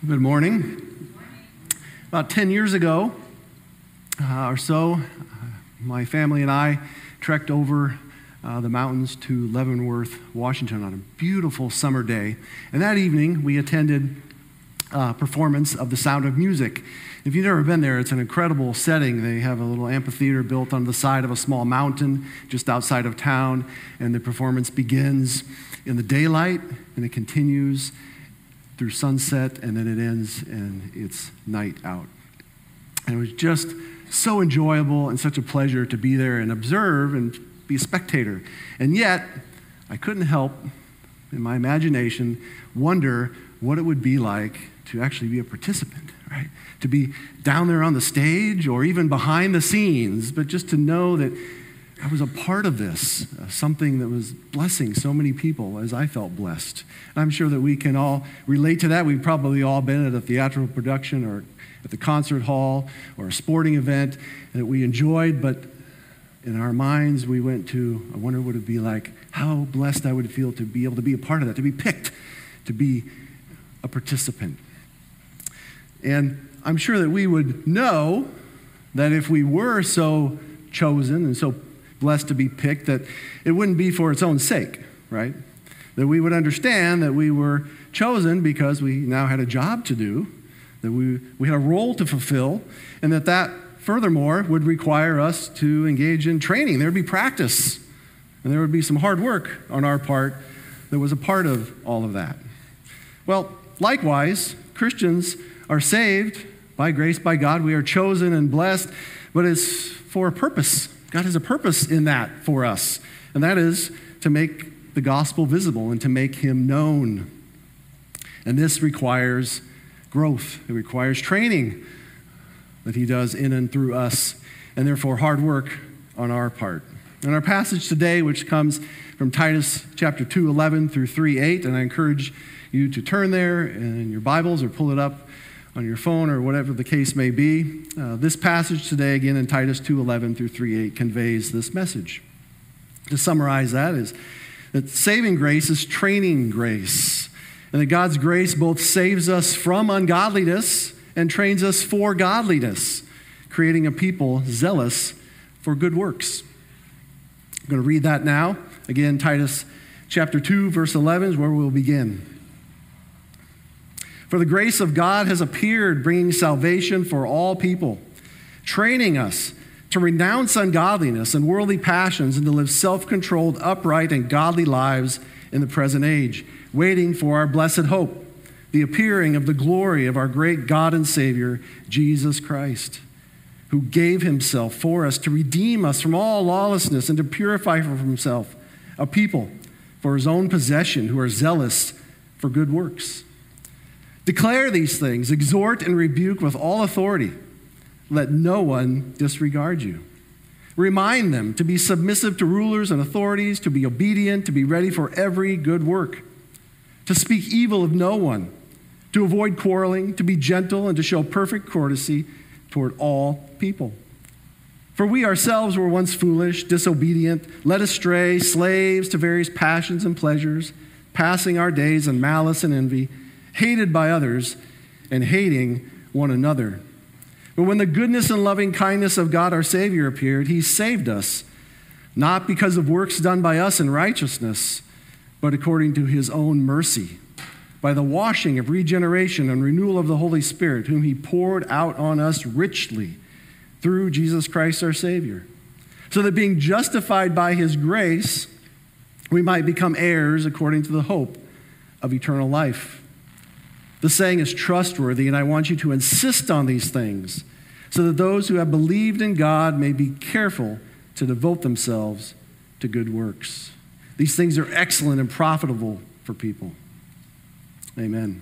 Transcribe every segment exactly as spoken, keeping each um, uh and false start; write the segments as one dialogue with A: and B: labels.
A: Good morning. About ten years ago uh, or so, uh, my family and I trekked over uh, the mountains to Leavenworth, Washington on a beautiful summer day. And that evening, we attended a performance of The Sound of Music. If you've never been there, it's an incredible setting. They have a little amphitheater built on the side of a small mountain just outside of town, and the performance begins in the daylight, and it continues through sunset, and then it ends and it's night out. And it was just so enjoyable and such a pleasure to be there and observe and be a spectator. And yet, I couldn't help, in my imagination, wonder what it would be like to actually be a participant, right? To be down there on the stage or even behind the scenes, but just to know that I was a part of this, uh, something that was blessing so many people as I felt blessed. And I'm sure that we can all relate to that. We've probably all been at a theatrical production or at the concert hall or a sporting event that we enjoyed, but in our minds we went to, I wonder what it would be like, how blessed I would feel to be able to be a part of that, to be picked, to be a participant. And I'm sure that we would know that if we were so chosen and so blessed to be picked, that it wouldn't be for its own sake, right? That we would understand that we were chosen because we now had a job to do, that we, we had a role to fulfill, and that that, furthermore, would require us to engage in training. There would be practice, and there would be some hard work on our part that was a part of all of that. Well, likewise, Christians are saved by grace, by God. We are chosen and blessed, but it's for a purpose. God has a purpose in that for us, and that is to make the gospel visible and to make him known. And this requires growth. It requires training that he does in and through us, and therefore hard work on our part. And our passage today, which comes from Titus chapter two, eleven through three, eight, and I encourage you to turn there in your Bibles or pull it up on your phone or whatever the case may be. Uh, this passage today, again in Titus two, eleven through three, eight, conveys this message. To summarize that is that saving grace is training grace, and that God's grace both saves us from ungodliness and trains us for godliness, creating a people zealous for good works. I'm going to read that now. Again, Titus chapter two, verse eleven is where we'll begin. For the grace of God has appeared, bringing salvation for all people, training us to renounce ungodliness and worldly passions and to live self-controlled, upright, and godly lives in the present age, waiting for our blessed hope, the appearing of the glory of our great God and Savior, Jesus Christ, who gave himself for us to redeem us from all lawlessness and to purify for himself a people for his own possession who are zealous for good works. Declare these things, exhort and rebuke with all authority. Let no one disregard you. Remind them to be submissive to rulers and authorities, to be obedient, to be ready for every good work, to speak evil of no one, to avoid quarreling, to be gentle, and to show perfect courtesy toward all people. For we ourselves were once foolish, disobedient, led astray, slaves to various passions and pleasures, passing our days in malice and envy, hated by others, and hating one another. But when the goodness and loving kindness of God our Savior appeared, he saved us, not because of works done by us in righteousness, but according to his own mercy, by the washing of regeneration and renewal of the Holy Spirit, whom he poured out on us richly through Jesus Christ our Savior, so that being justified by his grace, we might become heirs according to the hope of eternal life. The saying is trustworthy, and I want you to insist on these things so that those who have believed in God may be careful to devote themselves to good works. These things are excellent and profitable for people. Amen.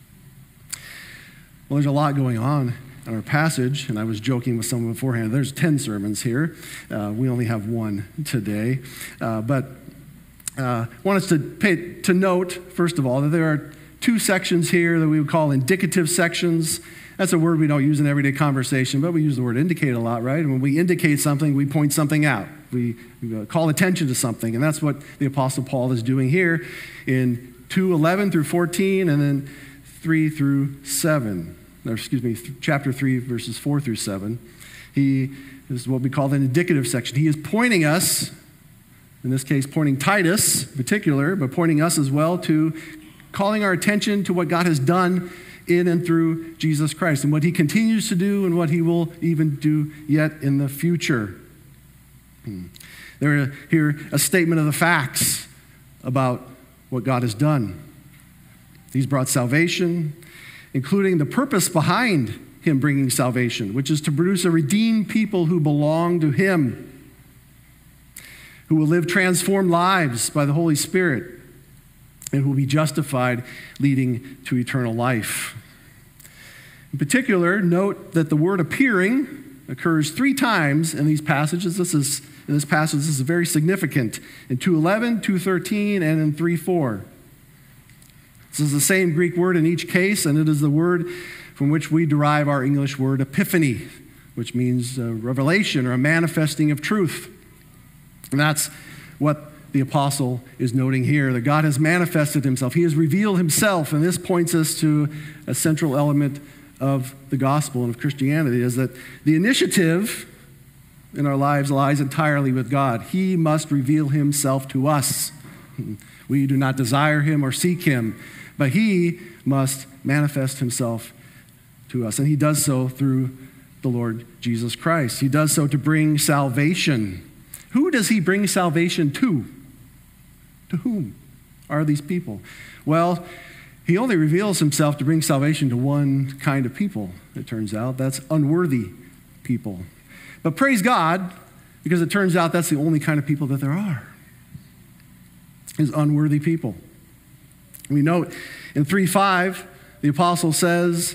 A: Well, there's a lot going on in our passage, and I was joking with someone beforehand. There's ten sermons here. Uh, we only have one today. Uh, but I uh, want us to, pay, to note, first of all, that there are two sections here that we would call indicative sections. That's a word we don't use in everyday conversation, but we use the word indicate a lot, right? And when we indicate something, we point something out. We, we call attention to something, and that's what the Apostle Paul is doing here in two eleven through fourteen, and then three through seven. Or excuse me, th- chapter three, verses four through seven. He is what we call the indicative section. He is pointing us, in this case, pointing Titus in particular, but pointing us as well to calling our attention to what God has done in and through Jesus Christ and what he continues to do and what he will even do yet in the future. Hmm. There are here a statement of the facts about what God has done. He's brought salvation, including the purpose behind him bringing salvation, which is to produce a redeemed people who belong to him, who will live transformed lives by the Holy Spirit, and who will be justified, leading to eternal life. In particular, note that the word appearing occurs three times in these passages. This is in this passage, this is very significant. In two eleven, two thirteen, and in three four. This is the same Greek word in each case, and it is the word from which we derive our English word epiphany, which means a revelation or a manifesting of truth. And that's what the apostle is noting here, that God has manifested himself. He has revealed himself, and this points us to a central element of the gospel and of Christianity, is that the initiative in our lives lies entirely with God. He must reveal himself to us. We do not desire him or seek him, but he must manifest himself to us. And he does so through the Lord Jesus Christ. He does so to bring salvation. Who does he bring salvation to? To whom are these people? Well, he only reveals himself to bring salvation to one kind of people, it turns out. That's unworthy people. But praise God, because it turns out that's the only kind of people that there are, is unworthy people. We note in three five, the apostle says,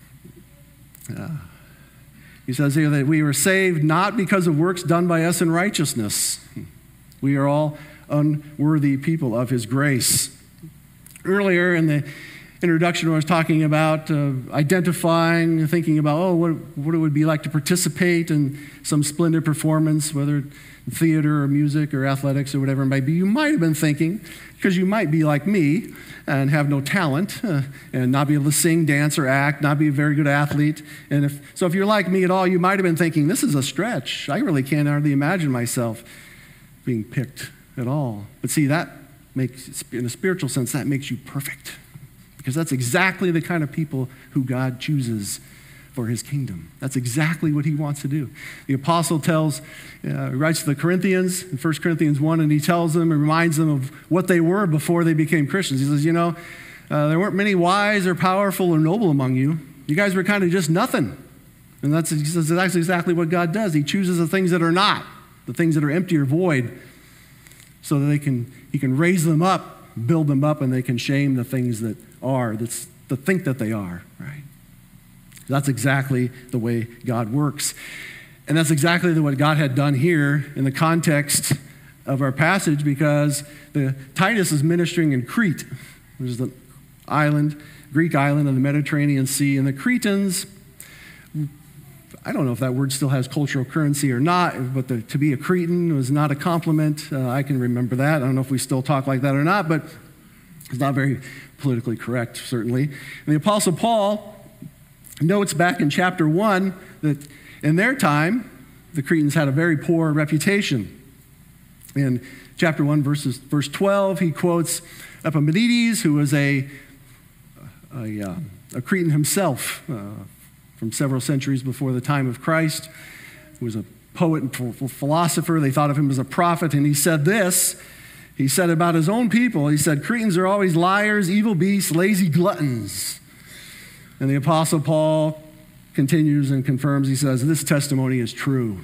A: uh, he says here that we were saved not because of works done by us in righteousness. We are all unworthy people of his grace. Earlier in the introduction, I was talking about uh, identifying, thinking about, oh, what, what it would be like to participate in some splendid performance, whether theater or music or athletics or whatever it might be. You might have been thinking, because you might be like me and have no talent uh, and not be able to sing, dance, or act, not be a very good athlete. And if so, if you're like me at all, you might have been thinking, this is a stretch. I really can't hardly imagine myself being picked at all. But see, that makes, in a spiritual sense, that makes you perfect. Because that's exactly the kind of people who God chooses for his kingdom. That's exactly what he wants to do. The apostle tells, uh, writes to the Corinthians in First Corinthians one, and he tells them and reminds them of what they were before they became Christians. He says, you know, uh, there weren't many wise or powerful or noble among you. You guys were kind of just nothing. And that's, he says, that's exactly what God does. He chooses the things that are not, the things that are empty or void, so that they can, he can raise them up, build them up, and they can shame the things that are, that's to think that they are, right? That's exactly the way God works. And that's exactly what God had done here in the context of our passage, because the, Titus is ministering in Crete, which is the island, Greek island of the Mediterranean Sea. And the Cretans, I don't know if that word still has cultural currency or not, but the, to be a Cretan was not a compliment. Uh, I can remember that. I don't know if we still talk like that or not, but it's not very politically correct, certainly. And the Apostle Paul notes back in chapter one that in their time, the Cretans had a very poor reputation. In chapter one, verses, verse twelve, he quotes Epimenides, who was a, a, uh, a Cretan himself uh, from several centuries before the time of Christ, who was a poet and philosopher. They thought of him as a prophet, and he said this. He said about his own people, he said, Cretans are always liars, evil beasts, lazy gluttons. And the Apostle Paul continues and confirms, he says, this testimony is true.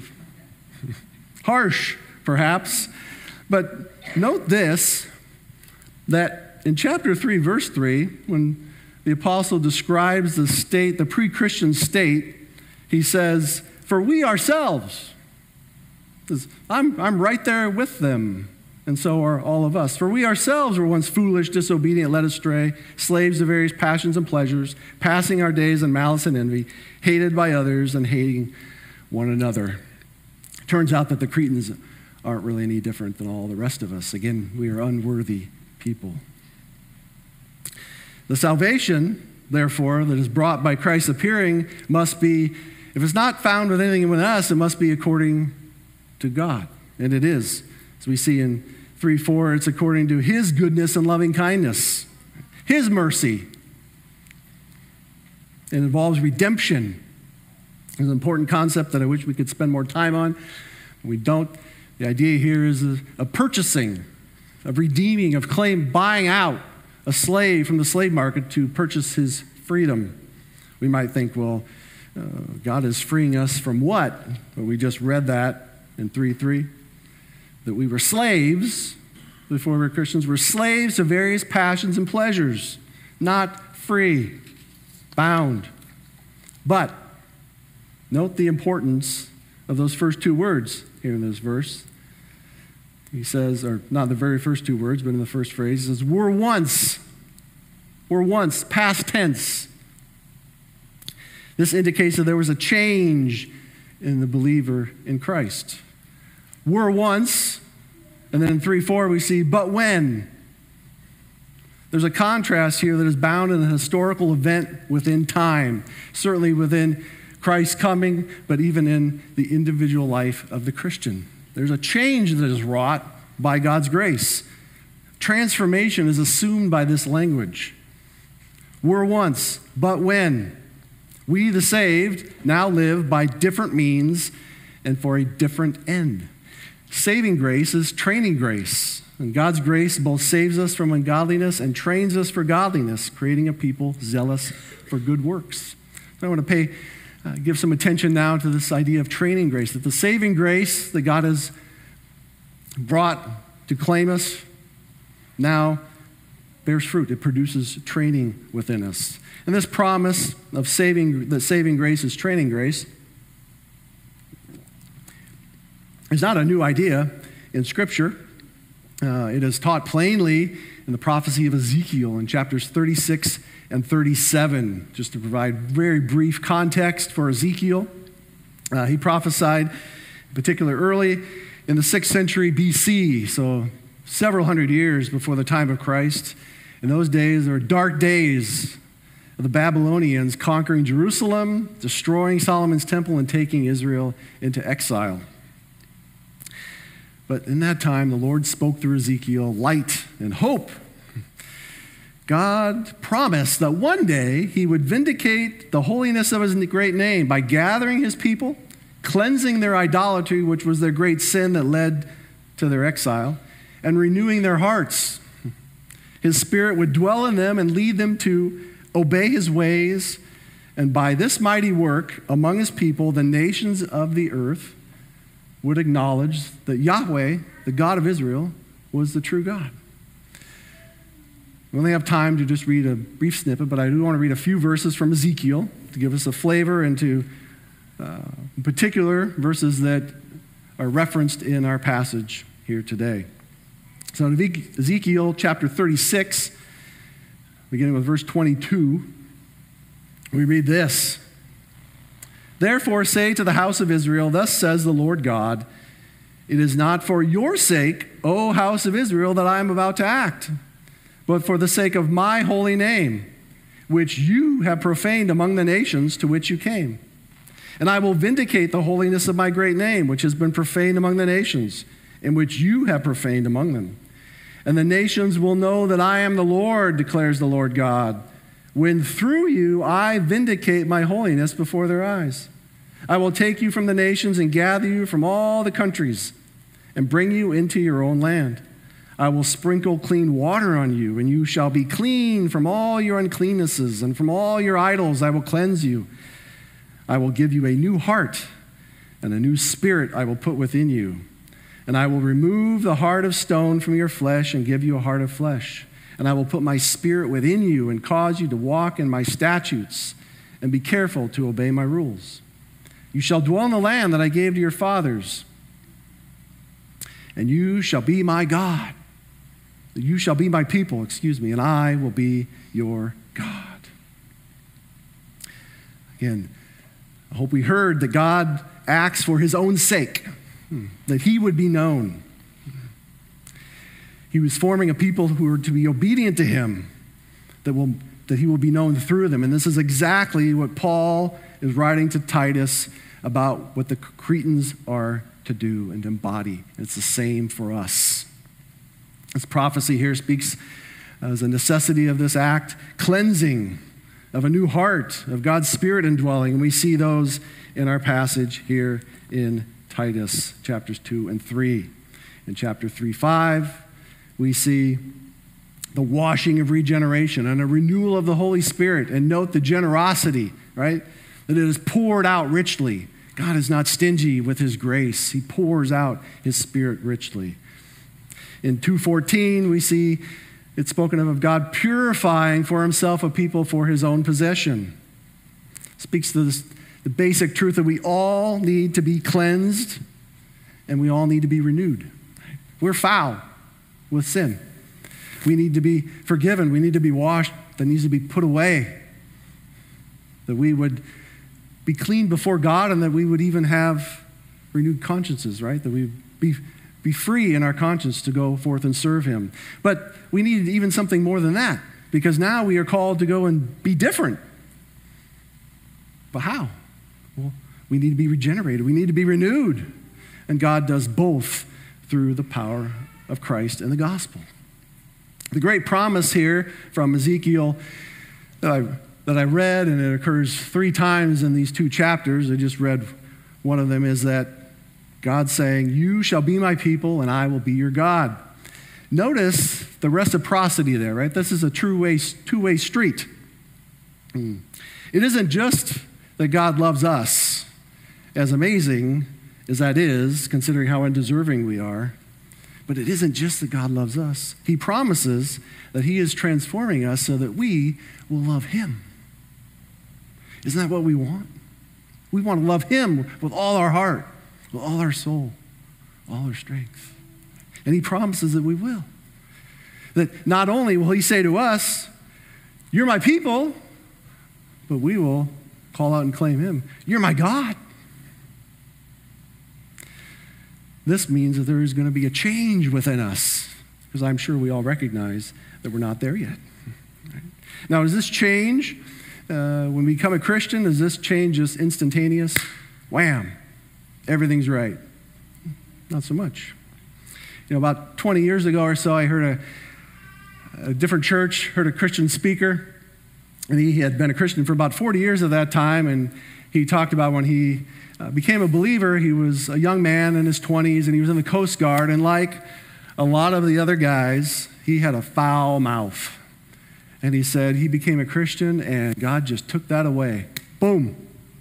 A: Harsh, perhaps, but note this, that in chapter three, verse three, when the apostle describes the state, the pre-Christian state, he says, for we ourselves, I'm, I'm right there with them, and so are all of us. For we ourselves were once foolish, disobedient, led astray, slaves to various passions and pleasures, passing our days in malice and envy, hated by others and hating one another. It turns out that the Cretans aren't really any different than all the rest of us. Again, we are unworthy people. The salvation therefore, that is brought by Christ's appearing must be, if it's not found with anything within us, it must be according to God. And it is. As we see in three four, it's according to his goodness and loving kindness, his mercy. It involves redemption. It's an important concept that I wish we could spend more time on. We don't. The idea here is a, a purchasing, of redeeming, of claim, buying out a slave from the slave market to purchase his freedom. We might think, well, uh, God is freeing us from what? But we just read that in three three, that we were slaves before we were Christians. We're slaves to various passions and pleasures, not free, bound. But note the importance of those first two words here in this verse. He says, or not the very first two words, but in the first phrase, he says, were once, were once, past tense. This indicates that there was a change in the believer in Christ. Were once, and then in three four we see, but when. There's a contrast here that is bound in a historical event within time, certainly within Christ's coming, but even in the individual life of the Christian. There's a change that is wrought by God's grace. Transformation is assumed by this language. Were once, but when. We, the saved, now live by different means and for a different end. Saving grace is training grace. And God's grace both saves us from ungodliness and trains us for godliness, creating a people zealous for good works. So I want to pay Uh, give some attention now to this idea of training grace, that the saving grace that God has brought to claim us now bears fruit. It produces training within us. And this promise of saving, that saving grace is training grace, is not a new idea in Scripture. Uh, it is taught plainly in the prophecy of Ezekiel in chapters thirty-six and thirty-seven, just to provide very brief context for Ezekiel. Uh, he prophesied, in particular, early in the sixth century B C, so several hundred years before the time of Christ. In those days, there were dark days of the Babylonians conquering Jerusalem, destroying Solomon's temple, and taking Israel into exile. But in that time, the Lord spoke through Ezekiel light and hope. God promised that one day he would vindicate the holiness of his great name by gathering his people, cleansing their idolatry, which was their great sin that led to their exile, and renewing their hearts. His Spirit would dwell in them and lead them to obey his ways, and by this mighty work among his people, the nations of the earth would acknowledge that Yahweh, the God of Israel, was the true God. We only have time to just read a brief snippet, but I do want to read a few verses from Ezekiel to give us a flavor into, uh, in particular, verses that are referenced in our passage here today. So in Ezekiel chapter thirty-six, beginning with verse twenty-two, we read this. Therefore say to the house of Israel, thus says the Lord God, it is not for your sake, O house of Israel, that I am about to act, but for the sake of my holy name, which you have profaned among the nations to which you came. And I will vindicate the holiness of my great name, which has been profaned among the nations, and which you have profaned among them. And the nations will know that I am the Lord, declares the Lord God, when through you I vindicate my holiness before their eyes. I will take you from the nations and gather you from all the countries and bring you into your own land. I will sprinkle clean water on you, and you shall be clean from all your uncleannesses, and from all your idols I will cleanse you. I will give you a new heart, and a new spirit I will put within you. And I will remove the heart of stone from your flesh and give you a heart of flesh. And I will put my spirit within you and cause you to walk in my statutes and be careful to obey my rules. You shall dwell in the land that I gave to your fathers, and you shall be my God. You shall be my people, excuse me, and I will be your God. Again, I hope we heard that God acts for his own sake, that he would be known. He was forming a people who were to be obedient to him, that will that he will be known through them. And this is exactly what Paul is writing to Titus about what the Cretans are to do and embody. It's the same for us. This prophecy here speaks as a necessity of this act, cleansing of a new heart, of God's Spirit indwelling. And we see those in our passage here in Titus chapters two and three. In chapter three, five, we see the washing of regeneration and a renewal of the Holy Spirit. And note the generosity, right? That it is poured out richly. God is not stingy with his grace. He pours out his Spirit richly. In two fourteen, we see it's spoken of of God purifying for himself a people for his own possession. It speaks to this, the basic truth that we all need to be cleansed and we all need to be renewed. We're foul with sin. We need to be forgiven. We need to be washed. That needs to be put away. That we would be clean before God and that we would even have renewed consciences, right? That we be, be free in our conscience to go forth and serve him. But we need even something more than that, because now we are called to go and be different. But how? Well, we need to be regenerated. We need to be renewed. And God does both through the power of Christ and the gospel. The great promise here from Ezekiel that I, that I read, and it occurs three times in these two chapters. I just read one of them, is that God saying, "You shall be my people and I will be your God." Notice the reciprocity there, right? This is a true way, two-way street. It isn't just that God loves us, as amazing as that is, considering how undeserving we are. But it isn't just that God loves us. He promises that he is transforming us so that we will love him. Isn't that what we want? We want to love him with all our heart, with all our soul, all our strength. And he promises that we will. That not only will he say to us, "You're my people," but we will call out and claim him, "You're my God." This means that there is going to be a change within us, because I'm sure we all recognize that we're not there yet. Right? Now, is this change, uh, when we become a Christian, is this change just instantaneous? Wham, everything's right. Not so much. You know, about twenty years ago or so, I heard a, a different church, heard a Christian speaker, and he had been a Christian for about forty years at that time, and he talked about when he Uh, became a believer. He was a young man in his twenties, and he was in the Coast Guard, and like a lot of the other guys, he had a foul mouth. And he said he became a Christian, and God just took that away. Boom.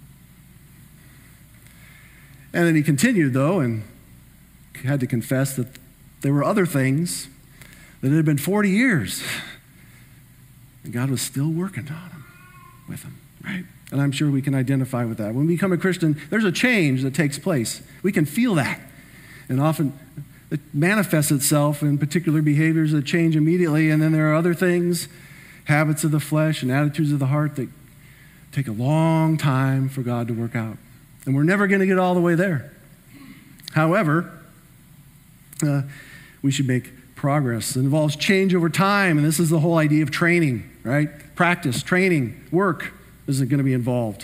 A: And then he continued, though, and had to confess that there were other things that it had been forty years, and God was still working on him, with him, right? And I'm sure we can identify with that. When we become a Christian, there's a change that takes place. We can feel that. And often it manifests itself in particular behaviors that change immediately. And then there are other things, habits of the flesh and attitudes of the heart, that take a long time for God to work out. And we're never going to get all the way there. However, uh, we should make progress. It involves change over time. And this is the whole idea of training, right? Practice, training, work. Isn't going to be involved.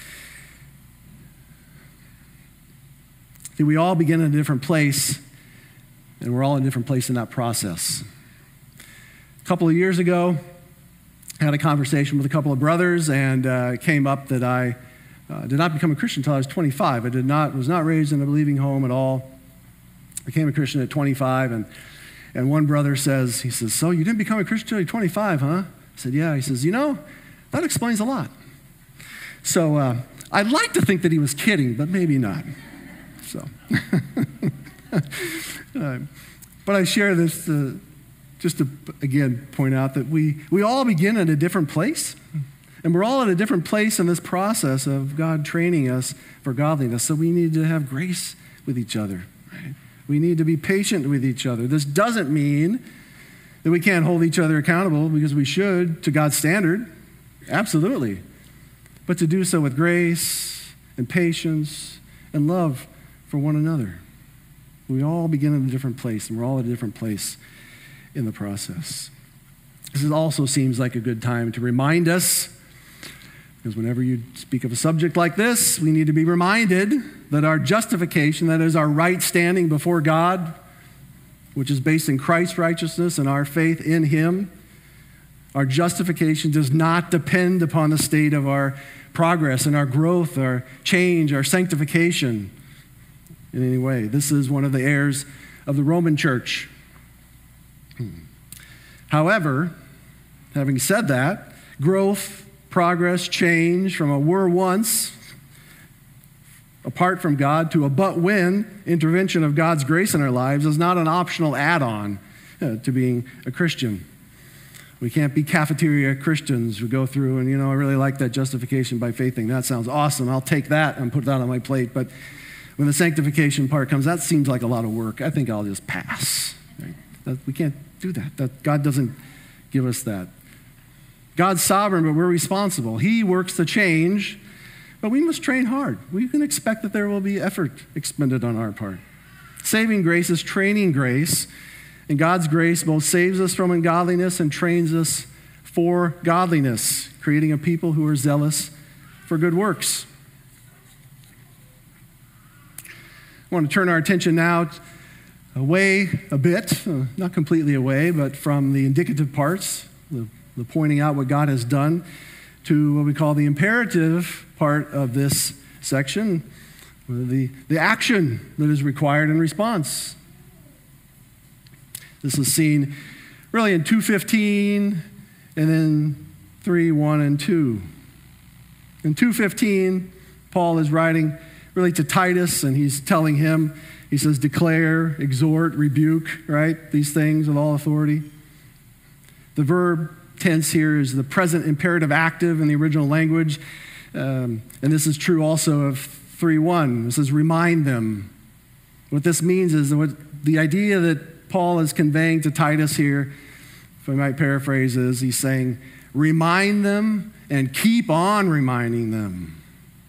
A: See, we all begin in a different place, and we're all in a different place in that process. A couple of years ago, I had a conversation with a couple of brothers, and uh, it came up that I uh, did not become a Christian until I was twenty-five. I did not was not raised in a believing home at all. I became a Christian at twenty-five, and and one brother says, he says, "So you didn't become a Christian until you're twenty-five, huh?" I said, "Yeah." He says, "You know, that explains a lot." So uh, I'd like to think that he was kidding, but maybe not. So, uh, but I share this uh, just to, again, point out that we, we all begin at a different place, and we're all at a different place in this process of God training us for godliness. So we need to have grace with each other, right? We need to be patient with each other. This doesn't mean that we can't hold each other accountable, because we should, to God's standard. Absolutely. But to do so with grace and patience and love for one another. We all begin in a different place, and we're all at a different place in the process. This also seems like a good time to remind us, because whenever you speak of a subject like this, we need to be reminded that our justification, that is our right standing before God, which is based in Christ's righteousness and our faith in him, our justification does not depend upon the state of our progress and our growth, our change, our sanctification in any way. This is one of the errors of the Roman church. However, having said that, growth, progress, change from a were once apart from God to a but when intervention of God's grace in our lives is not an optional add-on uh, to being a Christian. We can't be cafeteria Christians who go through and, you know, I really like that justification by faith thing. That sounds awesome. I'll take that and put that on my plate. But when the sanctification part comes, that seems like a lot of work. I think I'll just pass. Right? That, we can't do that. That. God doesn't give us that. God's sovereign, but we're responsible. He works the change, but we must train hard. We can expect that there will be effort expended on our part. Saving grace is training grace. And God's grace both saves us from ungodliness and trains us for godliness, creating a people who are zealous for good works. I want to turn our attention now away a bit, uh, not completely away, but from the indicative parts, the, the pointing out what God has done, to what we call the imperative part of this section, the, the action that is required in response. This is seen really in two fifteen and then three, one, and two. In two fifteen, Paul is writing really to Titus, and he's telling him, he says, declare, exhort, rebuke, right? These things with all authority. The verb tense here is the present imperative active in the original language. Um, and this is true also of three one. It says, remind them. What this means is that what, the idea that Paul is conveying to Titus here, if I might paraphrase, is he's saying, remind them and keep on reminding them.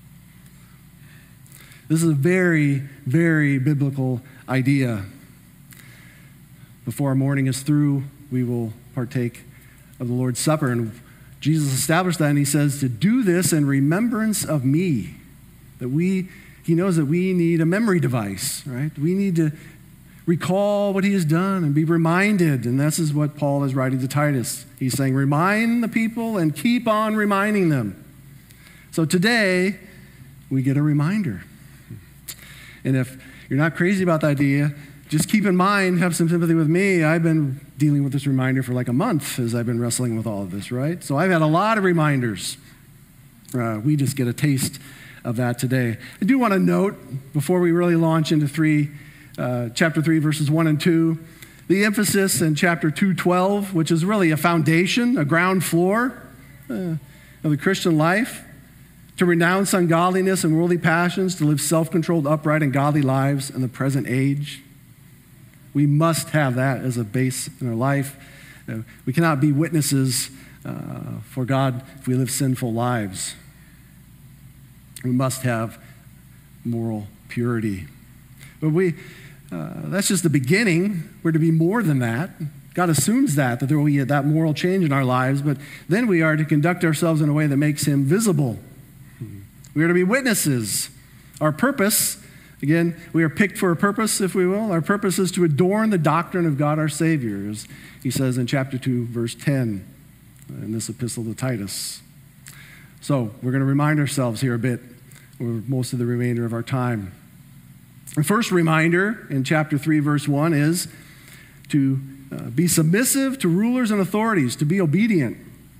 A: This is a very, very biblical idea. Before our morning is through, we will partake of the Lord's Supper. And Jesus established that, and he says to do this in remembrance of me. That we, he knows that we need a memory device, right? We need to recall what he has done and be reminded. And this is what Paul is writing to Titus. He's saying, remind the people and keep on reminding them. So today, we get a reminder. And if you're not crazy about the idea, just keep in mind, have some sympathy with me. I've been dealing with this reminder for like a month as I've been wrestling with all of this, right? So I've had a lot of reminders. Uh, we just get a taste of that today. I do want to note, before we really launch into three, uh, chapter three, verses one and two, the emphasis in chapter two twelve, which is really a foundation, a ground floor uh, of the Christian life, to renounce ungodliness and worldly passions, to live self-controlled, upright, and godly lives in the present age. We must have that as a base in our life. Uh, we cannot be witnesses uh, for God if we live sinful lives. We must have moral purity. But we, uh, that's just the beginning. We're to be more than that. God assumes that, that there will be that moral change in our lives, but then we are to conduct ourselves in a way that makes him visible. We are to be witnesses. Our purpose, again, we are picked for a purpose, if we will. Our purpose is to adorn the doctrine of God our Savior, as he says in chapter two, verse ten, in this epistle to Titus. So we're going to remind ourselves here a bit over most of the remainder of our time. The first reminder in chapter three, verse one is to uh, be submissive to rulers and authorities, to be obedient.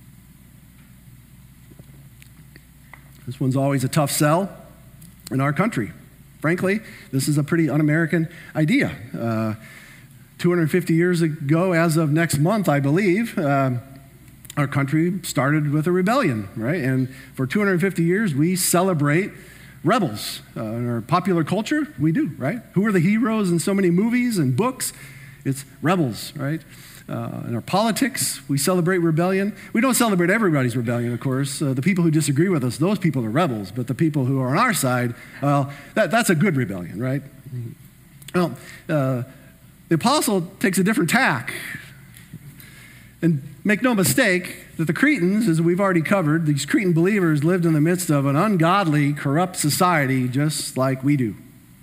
A: This one's always a tough sell in our country. Frankly, this is a pretty un-American idea. Uh, two hundred fifty years ago, as of next month, I believe, uh, our country started with a rebellion, right? And for two hundred fifty years, we celebrate rebels. Uh, in our popular culture, we do, right? Who are the heroes in so many movies and books? It's rebels, right? Uh, in our politics, we celebrate rebellion. We don't celebrate everybody's rebellion, of course. Uh, the people who disagree with us, those people are rebels. But the people who are on our side, well, that, that's a good rebellion, right? Well, uh, the apostle takes a different tack. And make no mistake that the Cretans, as we've already covered, these Cretan believers lived in the midst of an ungodly, corrupt society just like we do.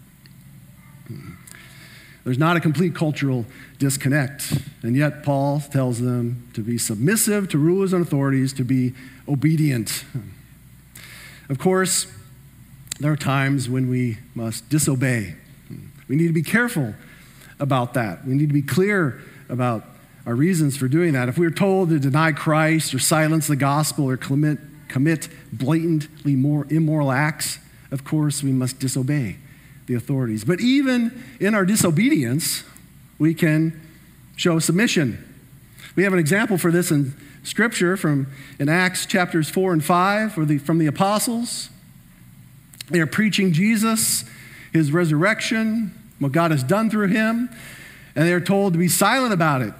A: There's not a complete cultural disconnect. And yet Paul tells them to be submissive to rulers and authorities, to be obedient. Of course, there are times when we must disobey. We need to be careful about that. We need to be clear about our reasons for doing that. If we're told to deny Christ or silence the gospel or commit, commit blatantly more immoral acts, of course, we must disobey the authorities. But even in our disobedience, we can show submission. We have an example for this in Scripture from in Acts chapters four and five, where the, from the apostles. They are preaching Jesus, his resurrection, what God has done through him, and they're told to be silent about it.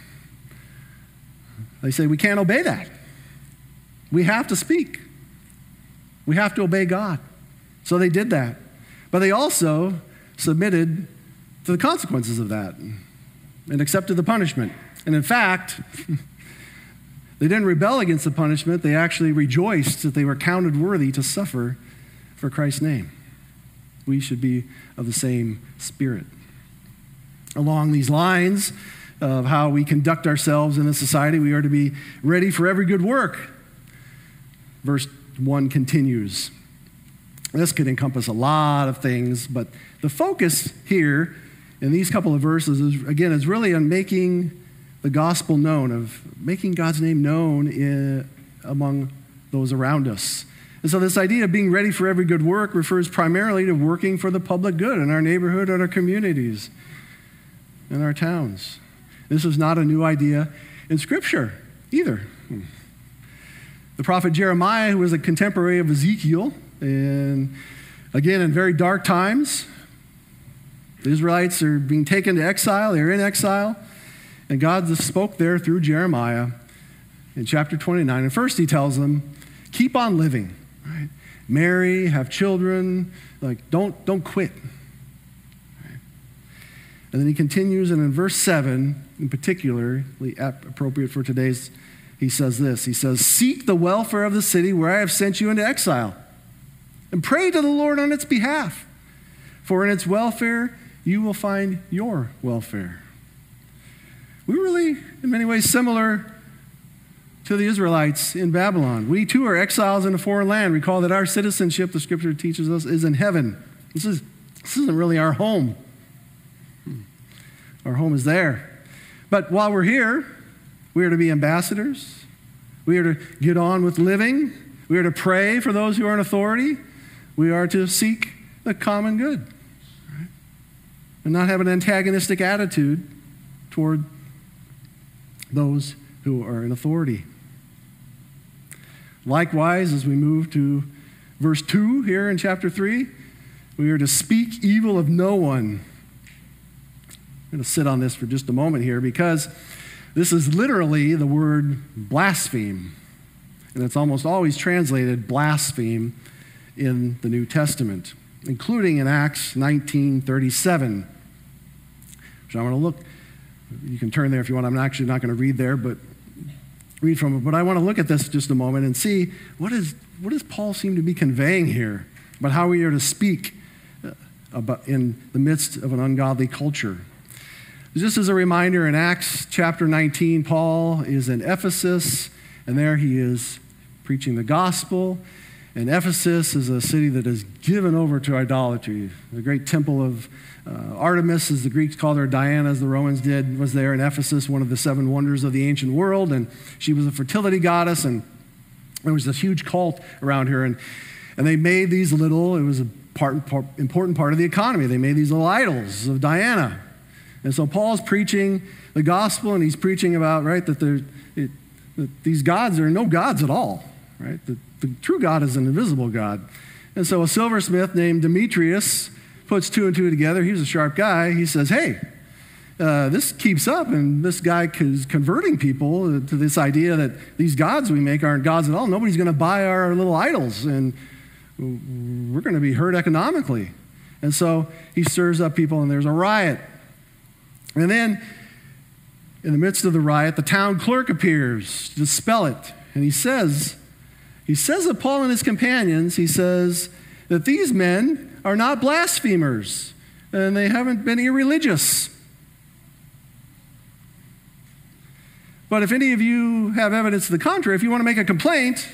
A: They say, we can't obey that. We have to speak. We have to obey God. So they did that. But they also submitted to the consequences of that and accepted the punishment. And in fact, they didn't rebel against the punishment. They actually rejoiced that they were counted worthy to suffer for Christ's name. We should be of the same spirit. Along these lines of how we conduct ourselves in the society, we are to be ready for every good work. Verse one continues. This could encompass a lot of things, but the focus here in these couple of verses is, again, is really on making the gospel known, of making God's name known in, among those around us. And so this idea of being ready for every good work refers primarily to working for the public good in our neighborhood, in our communities, in our towns. This is not a new idea in Scripture either. The prophet Jeremiah, who was a contemporary of Ezekiel, and again, in very dark times, the Israelites are being taken to exile. They're in exile. And God just spoke there through Jeremiah in chapter twenty-nine. And first he tells them, keep on living. Right? Marry, have children. Like, don't, don't quit. Right? And then he continues, and in verse seven, in particular, appropriate for today's, he says this. He says, seek the welfare of the city where I have sent you into exile, and pray to the Lord on its behalf. For in its welfare, you will find your welfare. We're really, in many ways, similar to the Israelites in Babylon. We too are exiles in a foreign land. Recall that our citizenship, the Scripture teaches us, is in heaven. This is this isn't really our home. Our home is there. But while we're here, we are to be ambassadors. We are to get on with living. We are to pray for those who are in authority. We are to seek the common good, right? And not have an antagonistic attitude toward those who are in authority. Likewise, as we move to verse two here in chapter three, we are to speak evil of no one. I'm going to sit on this for just a moment here, because this is literally the word blaspheme. And it's almost always translated blaspheme in the New Testament, including in Acts nineteen thirty-seven, which I want to look. You can turn there if you want. I'm actually not going to read there, but read from it. But I want to look at this just a moment and see what is what does Paul seem to be conveying here about how we are to speak about in the midst of an ungodly culture. Just as a reminder, in Acts chapter nineteen, Paul is in Ephesus, and there he is preaching the gospel. And Ephesus is a city that is given over to idolatry. The great temple of uh, Artemis, as the Greeks called her, Diana, as the Romans did, was there in Ephesus, one of the seven wonders of the ancient world. And she was a fertility goddess, and there was this huge cult around her. And, and they made these little, it was a part, part, important part of the economy. They made these little idols of Diana. And so Paul's preaching the gospel, and he's preaching about, right, that, there, it, that these gods are no gods at all, right? The, the true God is an invisible God. And so a silversmith named Demetrius puts two and two together. He was a sharp guy. He says, hey, uh, this keeps up, and this guy is converting people to this idea that these gods we make aren't gods at all. Nobody's going to buy our little idols, and we're going to be hurt economically. And so he stirs up people, and there's a riot. And then in the midst of the riot, the town clerk appears to dispel it. And he says, he says of Paul and his companions, he says that these men are not blasphemers and they haven't been irreligious. But if any of you have evidence to the contrary, if you want to make a complaint,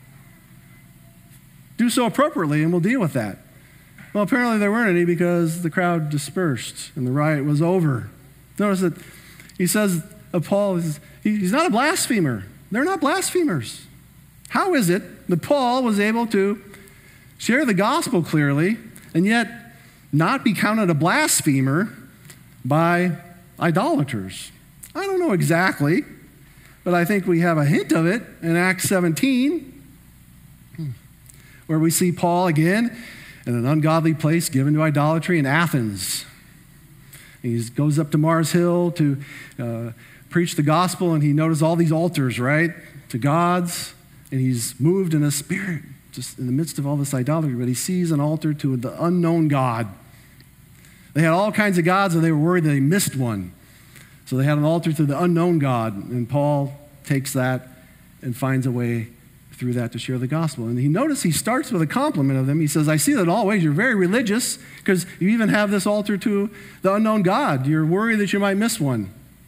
A: do so appropriately and we'll deal with that. Well, apparently there weren't any because the crowd dispersed and the riot was over. Notice that he says of Paul, he's not a blasphemer. They're not blasphemers. How is it that Paul was able to share the gospel clearly and yet not be counted a blasphemer by idolaters? I don't know exactly, but I think we have a hint of it in Acts seventeen, where we see Paul again in an ungodly place given to idolatry in Athens. He goes up to Mars Hill to uh, preach the gospel, and he notices all these altars, right, to gods, and he's moved in a spirit just in the midst of all this idolatry, but he sees an altar to the unknown God. They had all kinds of gods, and they were worried that they missed one. So they had an altar to the unknown God, and Paul takes that and finds a way through that to share the gospel. And he notice he starts with a compliment of them. He says, I see that in all ways you're very religious because you even have this altar to the unknown God. You're worried that you might miss one.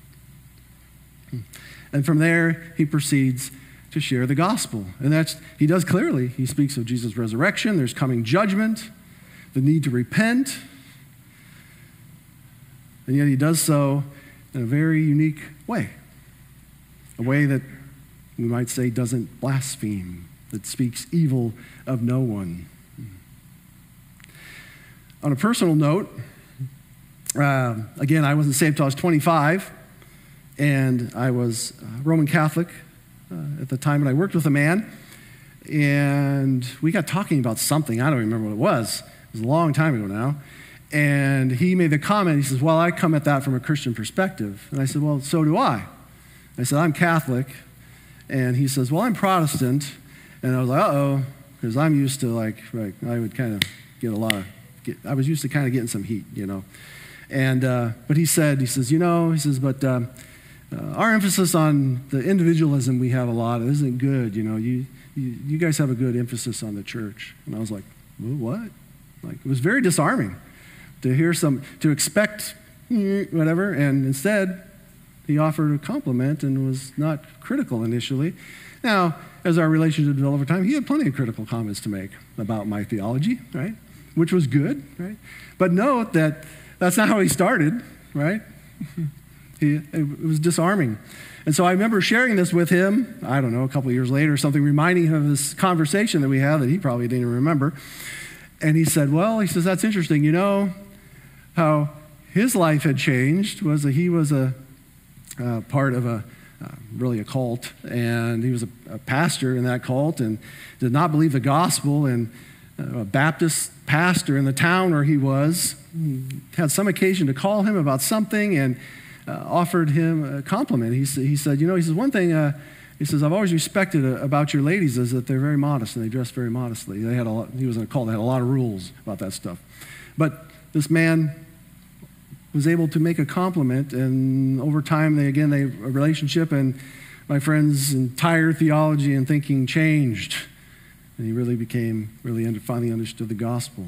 A: And from there, he proceeds to share the gospel. And that's, he does clearly. He speaks of Jesus' resurrection. There's coming judgment, the need to repent. And yet he does so in a very unique way, a way that we might say doesn't blaspheme, that speaks evil of no one. On a personal note, uh, again, I wasn't saved until I was twenty-five, and I was Roman Catholic uh, at the time, and I worked with a man, and we got talking about something. I don't remember what it was. It was a long time ago now. And he made the comment, he says, well, I come at that from a Christian perspective. And I said, well, so do I. I said, I'm Catholic. And he says, well, I'm Protestant. And I was like, uh-oh, because I'm used to like, like, I would kind of get a lot of, get, I was used to kind of getting some heat, you know. And, uh, but he said, he says, you know, he says, but uh, uh, our emphasis on the individualism we have a lot isn't good, you know. You, you, you guys have a good emphasis on the church. And I was like, well, what? Like, it was very disarming to hear some, to expect whatever, and instead, he offered a compliment and was not critical initially. Now, as our relationship developed over time, he had plenty of critical comments to make about my theology, right? Which was good, right? But note that that's not how he started, right? he, it was disarming. And so I remember sharing this with him, I don't know, a couple of years later or something, reminding him of this conversation that we had that he probably didn't even remember. And he said, well, he says, that's interesting. You know how his life had changed was that he was a Uh, part of a uh, really a cult, and he was a, a pastor in that cult and did not believe the gospel, and uh, a Baptist pastor in the town where he was had some occasion to call him about something and uh, offered him a compliment. He, he said, you know, he says, one thing, uh, he says, I've always respected uh, about your ladies is that they're very modest and they dress very modestly. They had a lot, he was in a cult that had a lot of rules about that stuff. But this man was able to make a compliment, and over time, they again, they a relationship, and my friend's entire theology and thinking changed, and he really became, really under, finally understood the gospel.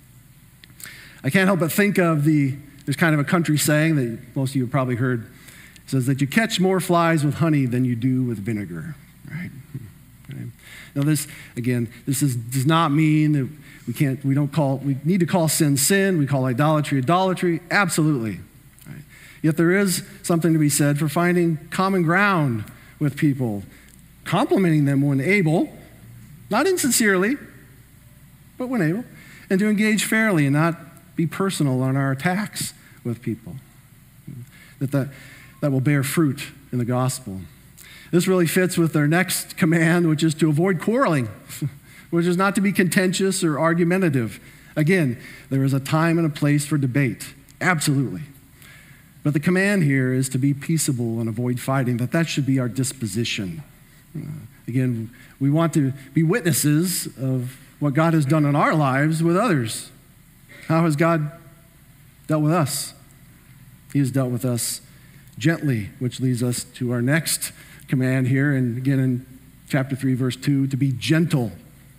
A: I can't help but think of the, there's kind of a country saying that most of you have probably heard. It says that you catch more flies with honey than you do with vinegar, right? right? Now this, again, this is, does not mean that We can't, we don't call, we need to call sin sin, we call idolatry idolatry, absolutely. Right? Yet there is something to be said for finding common ground with people, complimenting them when able, not insincerely, but when able, and to engage fairly and not be personal on our attacks with people. That, that, that will bear fruit in the gospel. This really fits with their next command, which is to avoid quarreling. Which is not to be contentious or argumentative. Again, there is a time and a place for debate, absolutely. But the command here is to be peaceable and avoid fighting, that that should be our disposition. Uh, again, we want to be witnesses of what God has done in our lives with others. How has God dealt with us? He has dealt with us gently, which leads us to our next command here, and again in chapter three, verse two, to be gentle.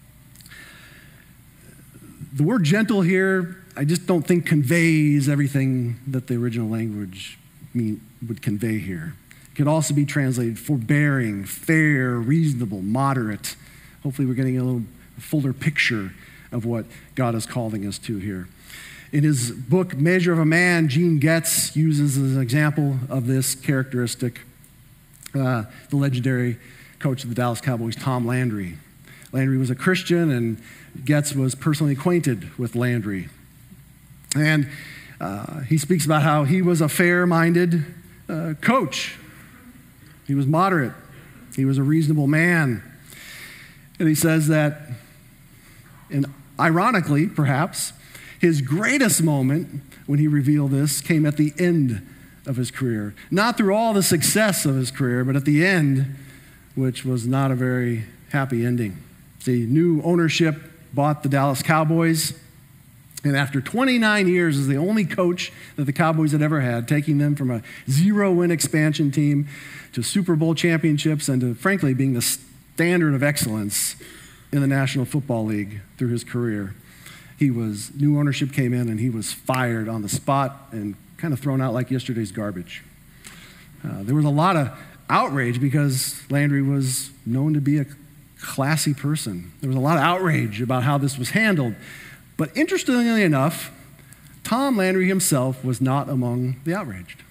A: The word gentle here, I just don't think conveys everything that the original language mean, would convey here. It could also be translated forbearing, fair, reasonable, moderate. Hopefully we're getting a little fuller picture of what God is calling us to here. In his book, Measure of a Man, Gene Getz uses as an example of this characteristic uh, the legendary coach of the Dallas Cowboys, Tom Landry. Landry was a Christian, and Getz was personally acquainted with Landry. And uh, he speaks about how he was a fair-minded uh, coach. He was moderate. He was a reasonable man. And he says that, and ironically, perhaps, his greatest moment when he revealed this came at the end of his career. Not through all the success of his career, but at the end, which was not a very happy ending. See, new ownership bought the Dallas Cowboys, and after twenty-nine years as the only coach that the Cowboys had ever had, taking them from a zero-win expansion team to Super Bowl championships and to, frankly, being the standard of excellence in the National Football League through his career, he was, new ownership came in and he was fired on the spot and kind of thrown out like yesterday's garbage. Uh, there was a lot of outrage because Landry was known to be a classy person. There was a lot of outrage about how this was handled. But interestingly enough, Tom Landry himself was not among the outraged.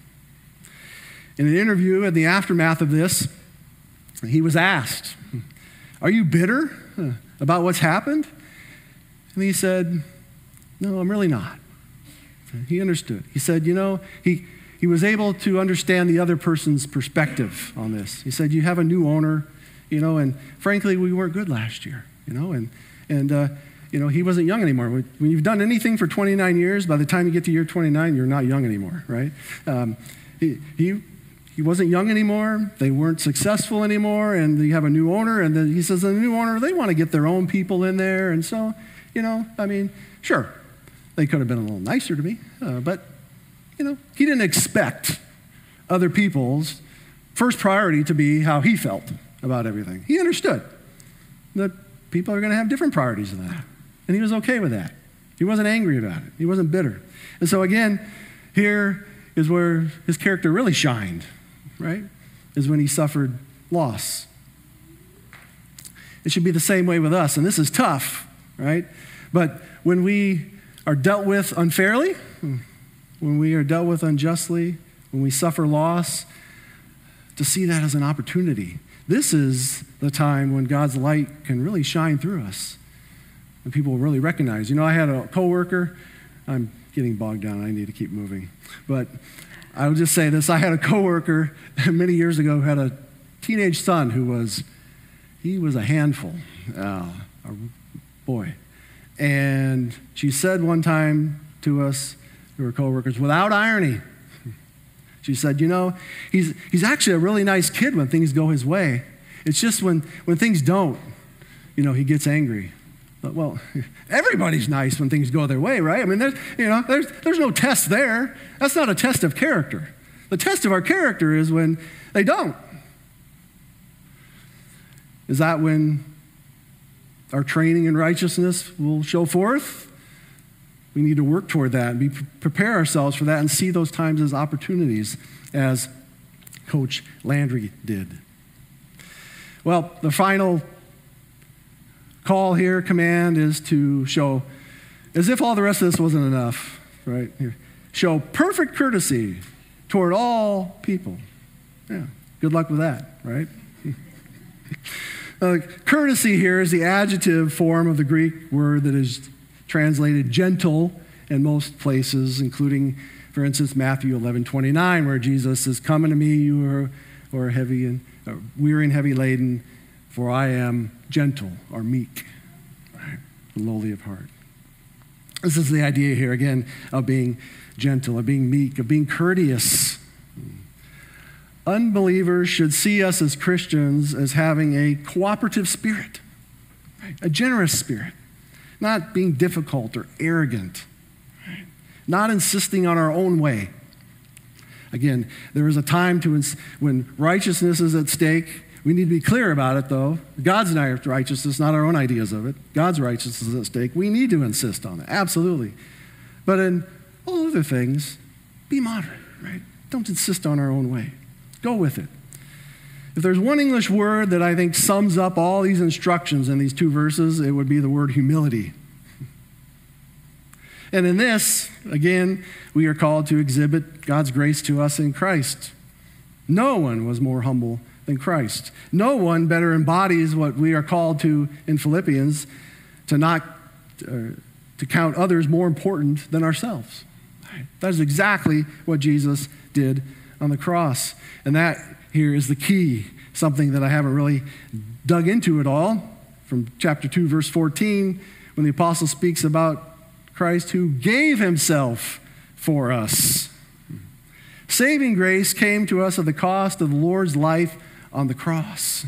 A: In an interview in the aftermath of this, he was asked, "Are you bitter about what's happened?" And he said, "No, I'm really not." He understood. He said, you know, he, he was able to understand the other person's perspective on this. He said, you have a new owner, you know, and frankly, we weren't good last year, you know, and, and uh, you know, he wasn't young anymore. When you've done anything for twenty-nine years, by the time you get to year twenty-nine, you're not young anymore, right? Um, he, he, he wasn't young anymore. They weren't successful anymore, and you have a new owner, and then he says the new owner, they want to get their own people in there, and so, you know, I mean, sure, they could have been a little nicer to me, uh, but, you know, he didn't expect other people's first priority to be how he felt about everything. He understood that people are going to have different priorities than that, and he was okay with that. He wasn't angry about it. He wasn't bitter. And so again, here is where his character really shined, right, is when he suffered loss. It should be the same way with us, and this is tough, right? But when we are dealt with unfairly, when we are dealt with unjustly, when we suffer loss, to see that as an opportunity. This is the time when God's light can really shine through us, and people will really recognize. You know, I had a coworker. I'm getting bogged down. I need to keep moving. But I will just say this. I had a coworker many years ago who had a teenage son who was, he was a handful. Uh, a boy. And she said one time to us, to her coworkers, without irony, she said, you know, he's he's actually a really nice kid when things go his way. It's just when, when things don't, you know, he gets angry. But, well, everybody's nice when things go their way, right? I mean, there's, you know, there's, there's no test there. That's not a test of character. The test of our character is when they don't. Is that when our training in righteousness will show forth? We need to work toward that and be, prepare ourselves for that and see those times as opportunities, as Coach Landry did. Well, the final call here, command, is to show, as if all the rest of this wasn't enough, right? Here, show perfect courtesy toward all people. Yeah, good luck with that, right? uh, courtesy here is the adjective form of the Greek word that is translated gentle in most places, including, for instance, Matthew eleven twenty-nine, where Jesus says, "Come unto me, you are, who are heavy and uh, weary and heavy laden, for I am gentle," or meek, right? Lowly of heart. This is the idea here, again, of being gentle, of being meek, of being courteous. Unbelievers should see us as Christians as having a cooperative spirit, right? A generous spirit. Not being difficult or arrogant, right? Not insisting on our own way. Again, there is a time to ins- when righteousness is at stake. We need to be clear about it, though. God's righteousness, not our own ideas of it. God's righteousness is at stake. We need to insist on it, absolutely. But in all other things, be moderate, right? Don't insist on our own way. Go with it. If there's one English word that I think sums up all these instructions in these two verses, it would be the word humility. And in this, again, we are called to exhibit God's grace to us in Christ. No one was more humble than Christ. No one better embodies what we are called to in Philippians, to not uh, to count others more important than ourselves. That is exactly what Jesus did on the cross. And that here is the key, something that I haven't really dug into at all, from chapter two, verse fourteen, when the apostle speaks about Christ who gave himself for us. Saving grace came to us at the cost of the Lord's life on the cross.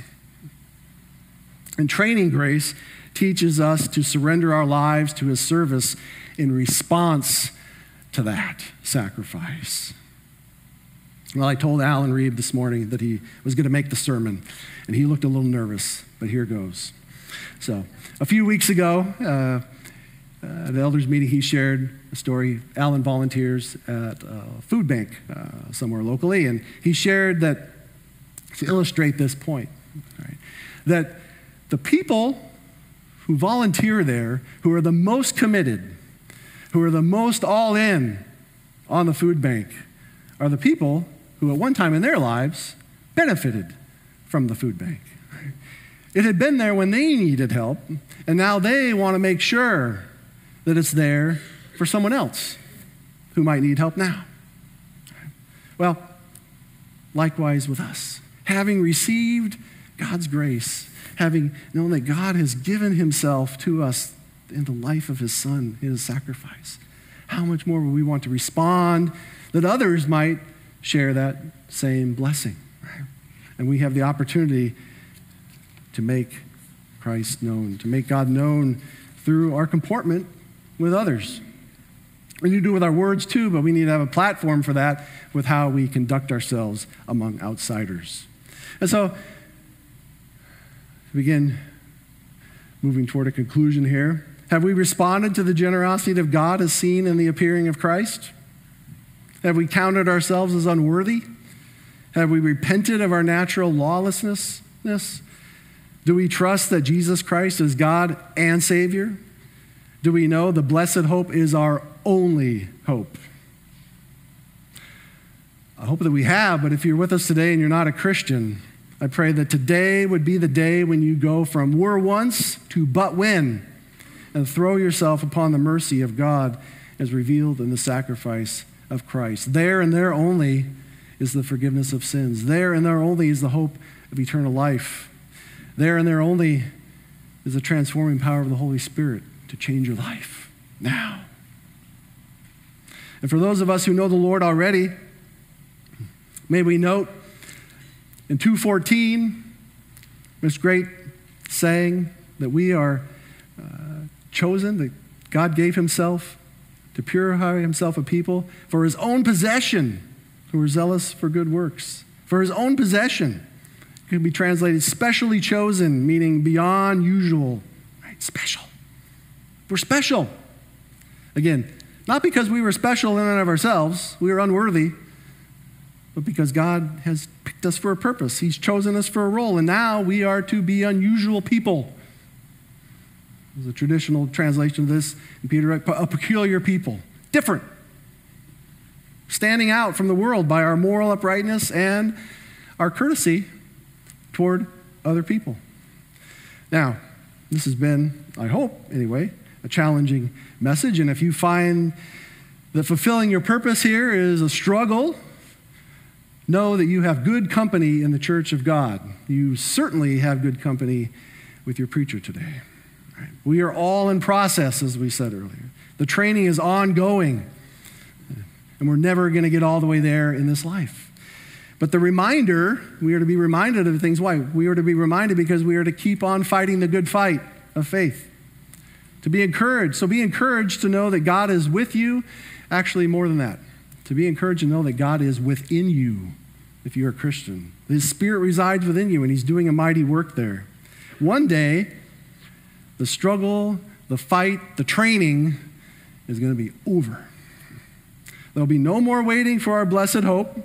A: And training grace teaches us to surrender our lives to his service in response to that sacrifice. Well, I told Alan Reed this morning that he was going to make the sermon, and he looked a little nervous, but here goes. So, a few weeks ago, uh, uh, at the elders meeting, he shared a story. Alan volunteers at a food bank uh, somewhere locally, and he shared that, to illustrate this point, right, that the people who volunteer there, who are the most committed, who are the most all in on the food bank, are the people who at one time in their lives benefited from the food bank. It had been there when they needed help, and now they want to make sure that it's there for someone else who might need help now. Well, likewise with us. Having received God's grace, having known that God has given himself to us in the life of his Son, in his sacrifice, how much more will we want to respond that others might share that same blessing, right? And we have the opportunity to make Christ known, to make God known through our comportment with others. We need to do it with our words too, but we need to have a platform for that with how we conduct ourselves among outsiders. And so, to begin moving toward a conclusion here, have we responded to the generosity of God as seen in the appearing of Christ? Have we counted ourselves as unworthy? Have we repented of our natural lawlessness? Do we trust that Jesus Christ is God and Savior? Do we know the blessed hope is our only hope? I hope that we have, but if you're with us today and you're not a Christian, I pray that today would be the day when you go from were once to but when, and throw yourself upon the mercy of God as revealed in the sacrifice of Christ. There and there only is the forgiveness of sins. There and there only is the hope of eternal life. There and there only is the transforming power of the Holy Spirit to change your life now. And for those of us who know the Lord already, may we note in two fourteen, this great saying that we are uh, chosen, that God gave himself to purify himself a people for his own possession, who are zealous for good works. For his own possession. It can be translated specially chosen, meaning beyond usual, right? Special. We're special. Again, not because we were special in and of ourselves, we were unworthy, but because God has picked us for a purpose. He's chosen us for a role, and now we are to be unusual people. There's a traditional translation of this in Peter, a peculiar people, different, standing out from the world by our moral uprightness and our courtesy toward other people. Now, this has been, I hope anyway, a challenging message, and if you find that fulfilling your purpose here is a struggle, know that you have good company in the church of God. You certainly have good company with your preacher today. Right? We are all in process, as we said earlier. The training is ongoing, and we're never going to get all the way there in this life. But the reminder, we are to be reminded of things. Why? We are to be reminded because we are to keep on fighting the good fight of faith. To be encouraged. So be encouraged to know that God is with you. Actually, more than that. to be encouraged to know that God is within you if you're a Christian. His Spirit resides within you, and he's doing a mighty work there. One day, the struggle, the fight, the training is going to be over. There'll be no more waiting for our blessed hope.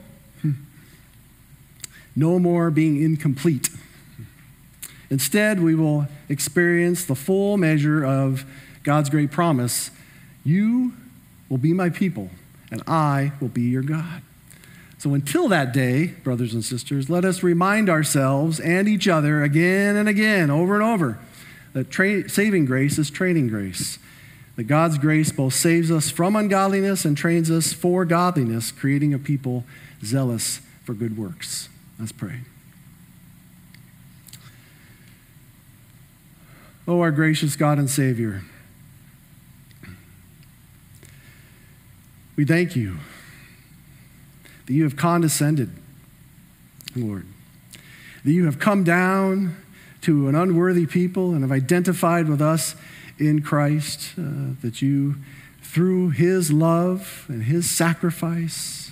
A: No more being incomplete. Instead, we will experience the full measure of God's great promise. You will be my people, and I will be your God. So until that day, brothers and sisters, let us remind ourselves and each other again and again, over and over, that tra- saving grace is training grace. That God's grace both saves us from ungodliness and trains us for godliness, creating a people zealous for good works. Let's pray. Oh, our gracious God and Savior, we thank you that you have condescended, Lord, that you have come down to an unworthy people and have identified with us in Christ, uh, that you, through his love and his sacrifice,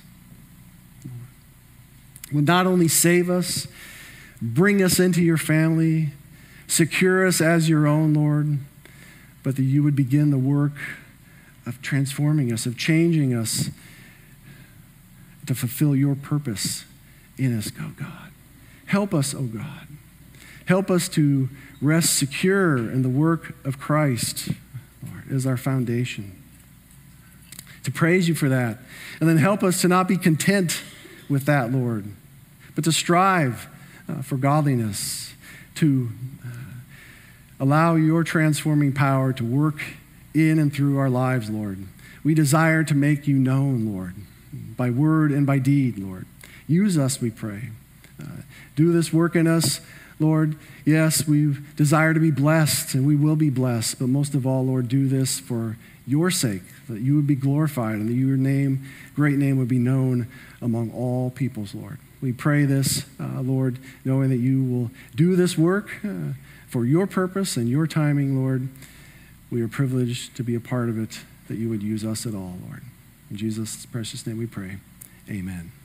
A: would not only save us, bring us into your family, secure us as your own, Lord, but that you would begin the work of transforming us, of changing us to fulfill your purpose in us, oh God. Help us, oh God. Help us to rest secure in the work of Christ, Lord, as our foundation. To praise you for that. And then help us to not be content with that, Lord, but to strive uh, for godliness, to uh, allow your transforming power to work in and through our lives, Lord. We desire to make you known, Lord, by word and by deed, Lord. Use us, we pray. Uh, do this work in us, Lord. Yes, we desire to be blessed, and we will be blessed, but most of all, Lord, do this for your sake, that you would be glorified and that your name, great name, would be known among all peoples, Lord. We pray this, uh, Lord, knowing that you will do this work uh, for your purpose and your timing, Lord. We are privileged to be a part of it, that you would use us at all, Lord. In Jesus' precious name we pray. Amen.